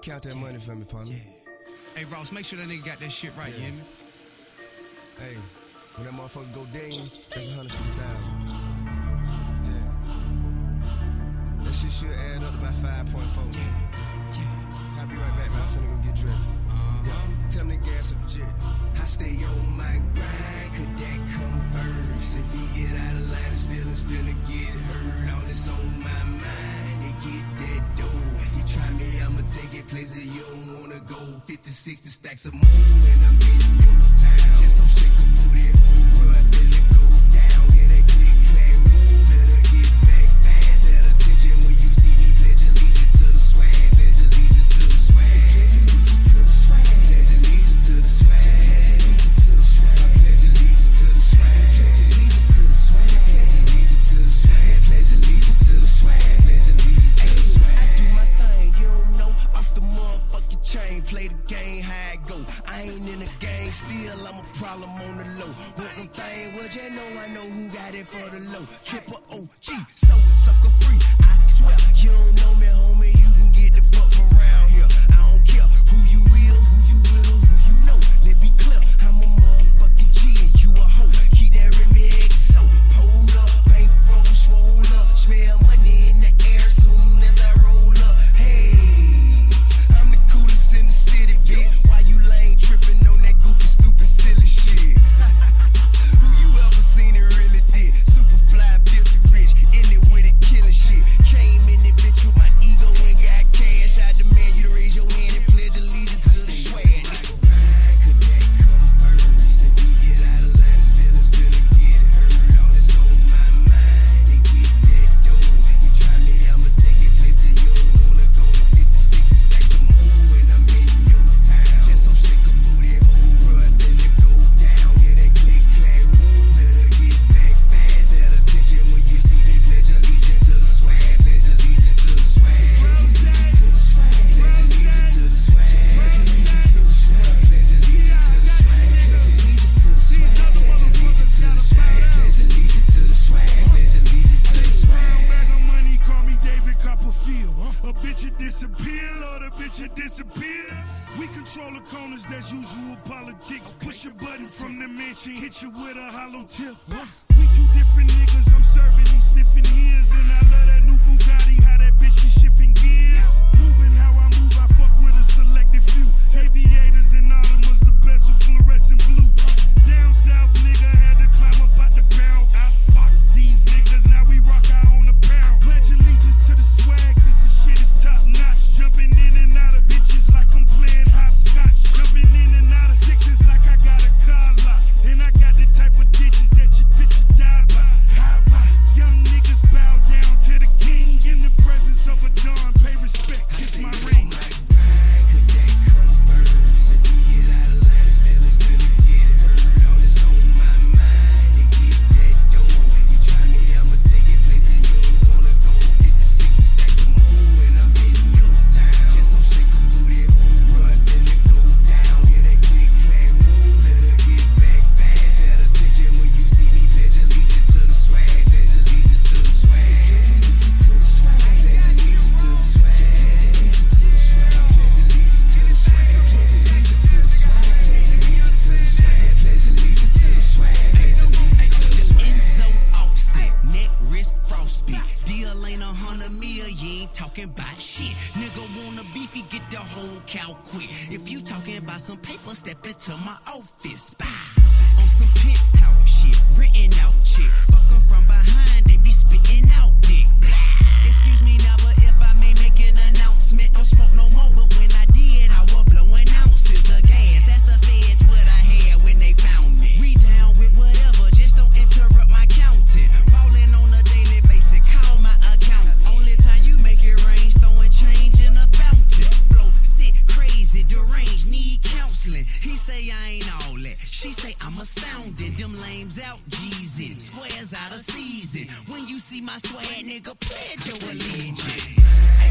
count that money for me, partner. Hey, Ross, make sure that nigga got that shit right, you hear me? Hey, when that motherfucker go ding, that's 150,000. Yeah. That shit should add up to about 5.4. Yeah. I'll be right back, man. I'm finna go get dressed. Yeah. Tell me to gas up the jet. I stay on my grind, could that come first? If he get out of line, his feelings finna get hurt. All this on my mind, it get that dough. You try me, I'ma take it places you don't wanna go. 50, 60 stacks of more when I'm in your town. Just so shake a booty, run, let it go down. Yeah, that click, clack, roll, better get back fast. Set attention when you see me, pledge allegiance to the swag. Pledge allegiance to the swag. Pledge allegiance to the swag. Pledge allegiance to the swag. Play the game how it go. I ain't in the game, still I'm a problem on the low. Want them thing, well you know I know who got it for the low. Triple OG, so sucker free. I swear, you don't know me, homie, you can get the fuck from around here. I don't care who you will, who you will, or who you know. Let's be clear, I'm a motherfucking G and you a hoe. Keep that remix so pulled up, bankroll, swole up. Smell money in the air soon as I roll up. Hey, I'm the coolest in the city, bitch. Why you lame tripping on that goofy, stupid, silly shit? Who you ever seen it really did? Super fly, filthy rich, in it with it, killing shit. Came in it, bitch, with my ego and got cash. I demand you to raise your hand and pledge allegiance to the swag. Could that come first? If he get out of line, his feelings finna get hurt. All this on my mind, they get that dough. You try me, I'ma take it places you don't wanna go. 50, 60 stacks of more when I'm in your town. Just so shake a booty, run, then it go down. Yeah, that click, clack, roll, better get back fast. Set attention when you see me, pledge allegiance to the swag. Pledge allegiance to the swag. Pledge allegiance to the swag. Pledge allegiance to the swag. Pledge allegiance to the swag. Pledge allegiance to the swag. Pledge allegiance to the swag. Pledge allegiance to the swag. Pledge allegiance to the swag. Pledge allegiance to the swag. Bag of money, call me David Copperfield. A bitch will disappear, Lord, a bitch will disappear. We control the corners, that's usual politics. Push a button from the mansion, hit you with a hollow tip. We two different niggas, I'm serving, he sniffing his. And I love that new Bugatti, how that bitch be shifting gears. Moving how I move, I fuck with a selected few. Aviators and Audemars, the best of fluorescent blue. Down south, nigga, had to climb up out the barrel. Outfox these niggas, now we rock our own apparel. Pledge allegiance to the swag, cause the shit is top notch. Jumping in and out of bitches like I'm playing hopscotch. Jumping in and out of sixes like I got a car lot. And I got the type of digits that your bitch would die by. How about young niggas bow down to the king? In the presence of a dawn, pay respect, kiss my ring. Could that come first? If he get out of line, his feelings finna get hurt. All this on my mind, they get that dough. You try me, I'ma take it places you don't wanna go. 50, 60 stacks of more when I'm in your town. Just so shake a booty, run, then it go down. Yeah, that click, clack, roll, better get back fast. Set attention when you see me, pledge allegiance to the swag. Pledge allegiance to the swag. Pledge allegiance to the swag. Pledge allegiance to the swag. Pledge allegiance to the swag. Pledge allegiance to the swag. Pledge allegiance to the swag. Pledge allegiance to the swag. Pledge allegiance to the swag. Enzo Offset, neck wrist frostbite. Deal ain't 100 mil, you ain't talking about shit. Nigga wanna beef, you get the whole cow quick. If you talking about some paper, step into my office. Bah. On some penthouse shit, written out chicks. Fuck 'em from behind, they be spitting out dick. Blah. Excuse me now, but if I may make an announcement, don't smoke no more. But when I did, I was blowing ounces of gas. That's the feds what I had when they found me. We down with whatever, just don't interrupt my counting. Ballin' on a daily basis, call my accountant. Only time you make it rain, throwing change in a fountain. Flow sick, crazy, deranged, need counseling. He say I ain't all that. She say I'm astounding. Them lames out, G's-in. Squares out of season. When you see my swag, nigga, pledge your allegiance.